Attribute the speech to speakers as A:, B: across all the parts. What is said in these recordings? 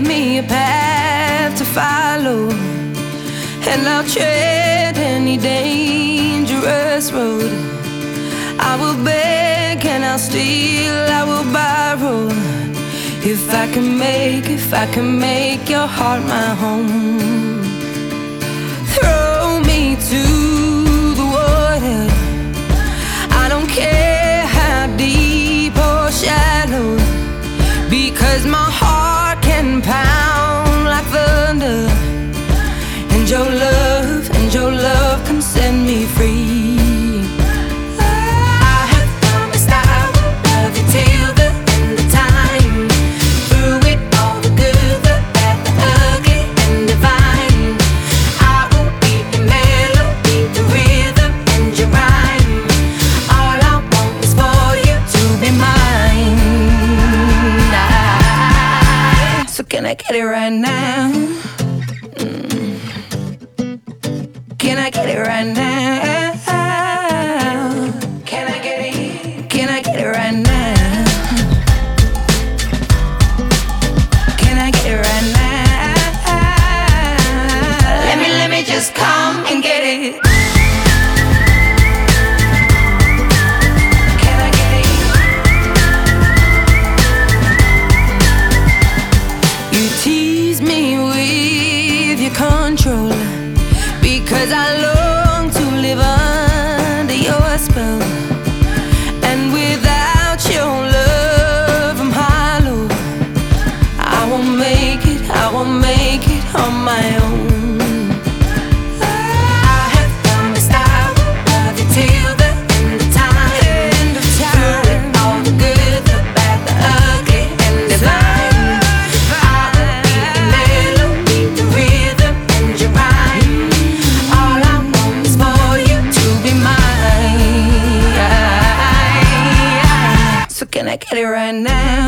A: me a path to follow, and I'll tread any dangerous road. I will beg and I'll steal, I will borrow, if I can make your heart my home. Throw me to the water, I don't care how deep or shallow, because my heart can pound like thunder, and your love can set me free. I have promised I will love you till the end of time, through it all, the good, the bad, the ugly and divine. I will be your melody, the rhythm and your rhyme. All I want is for you to be mine. So can I get it right now? Can I get it right now? Can I get it? Can I get it right now? Can I get it right now? Let me just come and get it. Can I get it? You tease me with your control, because I long to live under your spell, and without your love I'm hollow. I won't make it on my own. I have promised I will love you till the end of time, through it all, the good, the bad, the ugly and divine. I will be the melody, the rhythm and your rhyme. So can I get it right now?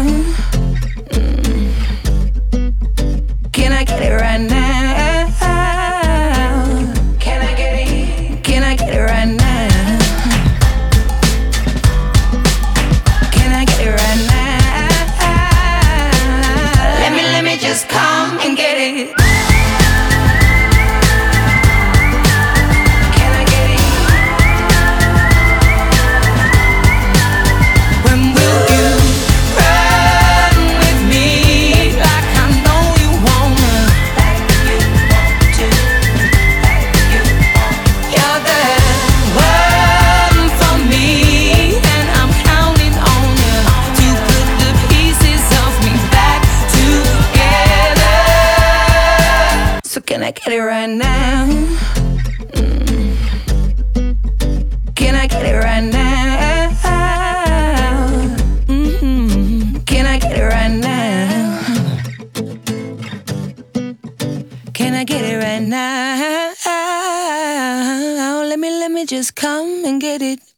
A: Can I get it right now? Can I get it? Can I get it right now? Can I get it right now? Let me just come and get it. Can I get it right now? Can I get it right now? Can I get it right now? Can I get it right now? Let me just come and get it.